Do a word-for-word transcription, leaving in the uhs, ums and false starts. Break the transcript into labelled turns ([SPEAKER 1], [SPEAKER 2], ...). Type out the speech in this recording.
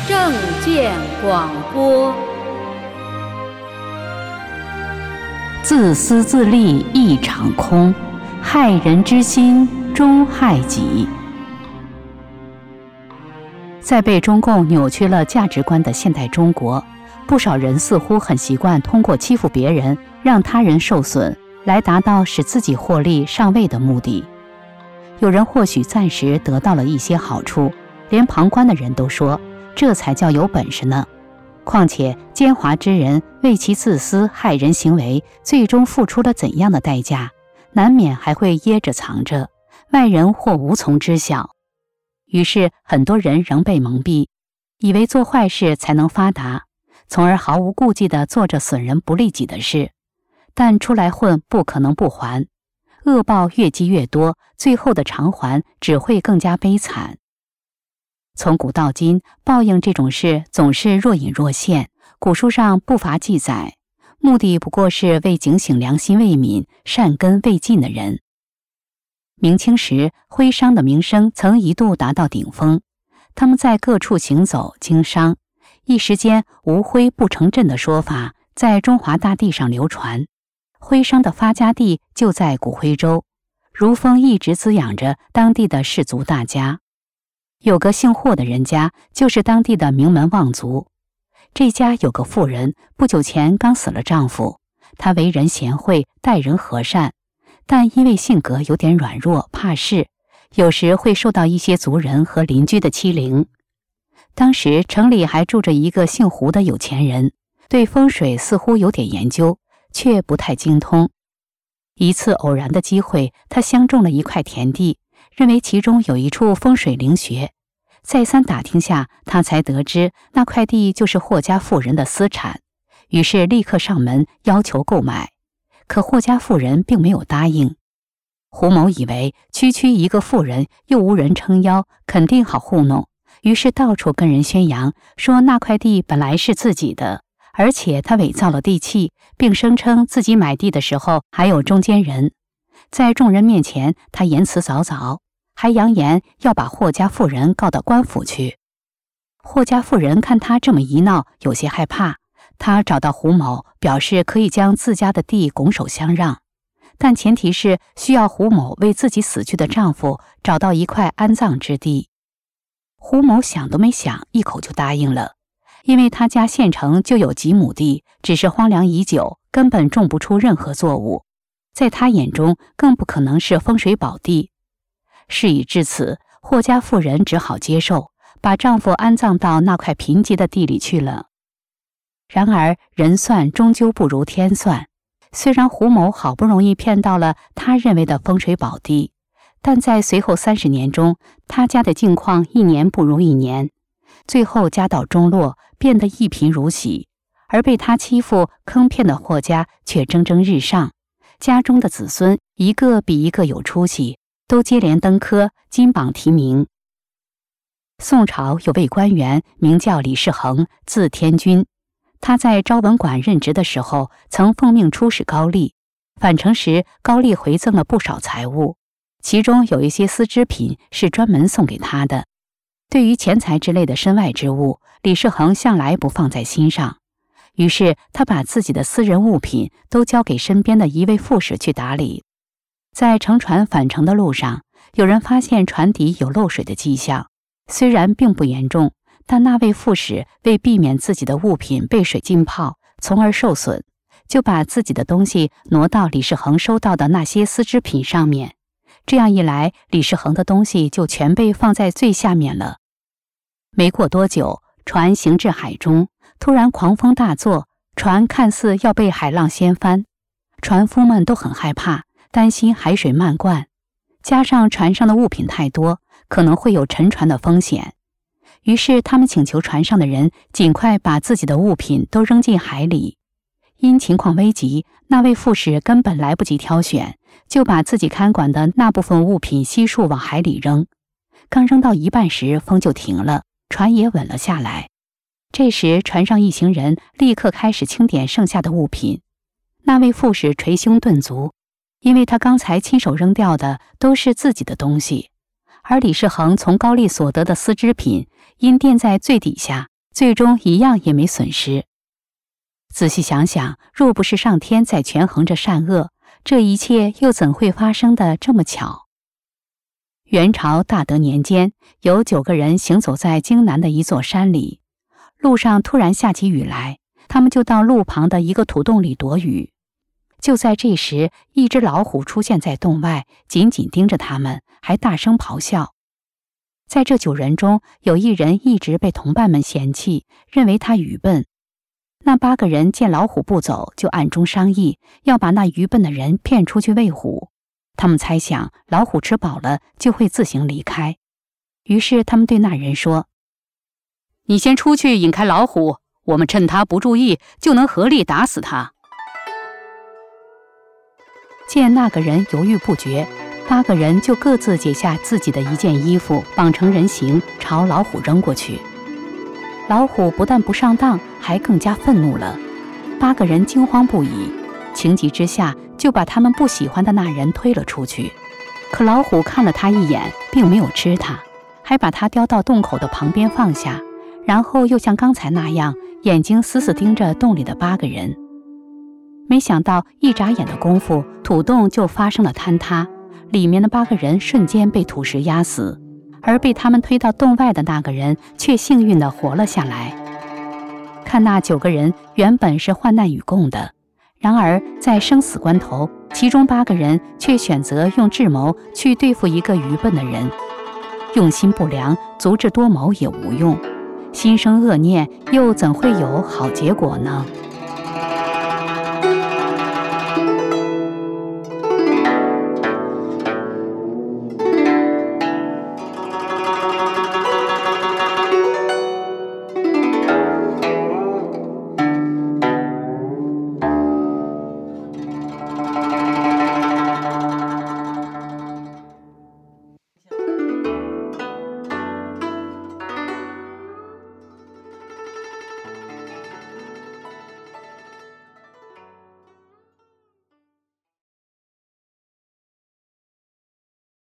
[SPEAKER 1] 正见广播。
[SPEAKER 2] 自私自利一场空，害人之心终害己。在被中共扭曲了价值观的现代中国，不少人似乎很习惯通过欺负别人，让他人受损，来达到使自己获利上位的目的。有人或许暂时得到了一些好处，连旁观的人都说，这才叫有本事呢。况且奸猾之人为其自私害人行为最终付出了怎样的代价，难免还会掖着藏着，外人或无从知晓。于是很多人仍被蒙蔽，以为做坏事才能发达，从而毫无顾忌地做着损人不利己的事。但出来混不可能不还，恶报越积越多，最后的偿还只会更加悲惨。从古到今，报应这种事总是若隐若现，古书上不乏记载，目的不过是为警醒良心未泯、善根未尽的人。明清时，徽商的名声曾一度达到顶峰，他们在各处行走经商，一时间无徽不成镇的说法在中华大地上流传。徽商的发家地就在古徽州，如风一直滋养着当地的士族大家。有个姓霍的人家，就是当地的名门望族。这家有个妇人，不久前刚死了丈夫，她为人贤惠，待人和善，但因为性格有点软弱，怕事，有时会受到一些族人和邻居的欺凌。当时城里还住着一个姓胡的有钱人，对风水似乎有点研究，却不太精通。一次偶然的机会，他相中了一块田地，认为其中有一处风水灵穴。再三打听下，他才得知那块地就是霍家妇人的私产，于是立刻上门要求购买。可霍家妇人并没有答应。胡某以为区区一个妇人又无人撑腰，肯定好糊弄，于是到处跟人宣扬，说那块地本来是自己的，而且他伪造了地契，并声称自己买地的时候还有中间人。在众人面前，他言辞凿凿，还扬言要把霍家妇人告到官府去。霍家妇人看他这么一闹，有些害怕，他找到胡某，表示可以将自家的地拱手相让，但前提是需要胡某为自己死去的丈夫找到一块安葬之地。胡某想都没想，一口就答应了，因为他家县城就有几亩地，只是荒凉已久，根本种不出任何作物，在他眼中更不可能是风水宝地。事已至此，霍家妇人只好接受，把丈夫安葬到那块贫瘠的地里去了。然而人算终究不如天算，虽然胡某好不容易骗到了他认为的风水宝地，但在随后三十年中，他家的境况一年不如一年，最后家道中落，变得一贫如洗，而被他欺负坑骗的霍家却蒸蒸日上，家中的子孙一个比一个有出息，都接连登科，金榜题名。宋朝有位官员名叫李世恒，字天君。他在昭文馆任职的时候，曾奉命出使高丽，返程时高丽回赠了不少财物，其中有一些丝织品是专门送给他的。对于钱财之类的身外之物，李世恒向来不放在心上，于是他把自己的私人物品都交给身边的一位副使去打理。在乘船返程的路上，有人发现船底有漏水的迹象，虽然并不严重，但那位副使为避免自己的物品被水浸泡，从而受损，就把自己的东西挪到李世恒收到的那些丝织品上面。这样一来，李世恒的东西就全被放在最下面了。没过多久，船行至海中，突然狂风大作，船看似要被海浪掀翻，船夫们都很害怕，担心海水漫灌，加上船上的物品太多，可能会有沉船的风险。于是他们请求船上的人尽快把自己的物品都扔进海里。因情况危急，那位副使根本来不及挑选，就把自己看管的那部分物品悉数往海里扔。刚扔到一半时，风就停了，船也稳了下来。这时船上一行人立刻开始清点剩下的物品。那位副使捶胸顿足，因为他刚才亲手扔掉的都是自己的东西，而李世恒从高丽所得的丝织品因垫在最底下， 最终一样也没损失。仔细想想，若不是上天在权衡着善恶，这一切又怎会发生的这么巧？元朝大德年间，有九个人行走在京南的一座山里，路上突然下起雨来，他们就到路旁的一个土洞里躲雨。就在这时，一只老虎出现在洞外，紧紧盯着他们，还大声咆哮。在这九人中，有一人一直被同伴们嫌弃，认为他愚笨。那八个人见老虎不走，就暗中商议，要把那愚笨的人骗出去喂虎。他们猜想老虎吃饱了就会自行离开，于是他们对那人说：“你先出去引开老虎，我们趁他不注意，就能合力打死他。”见那个人犹豫不决，八个人就各自解下自己的一件衣服，绑成人形，朝老虎扔过去。老虎不但不上当，还更加愤怒了。八个人惊慌不已，情急之下就把他们不喜欢的那人推了出去。可老虎看了他一眼，并没有吃他，还把他叼到洞口的旁边放下，然后又像刚才那样，眼睛死死盯着洞里的八个人。没想到一眨眼的功夫，土洞就发生了坍塌，里面的八个人瞬间被土石压死，而被他们推到洞外的那个人却幸运地活了下来。看那九个人原本是患难与共的，然而在生死关头，其中八个人却选择用智谋去对付一个愚笨的人。用心不良，足智多谋也无用，心生恶念，又怎会有好结果呢？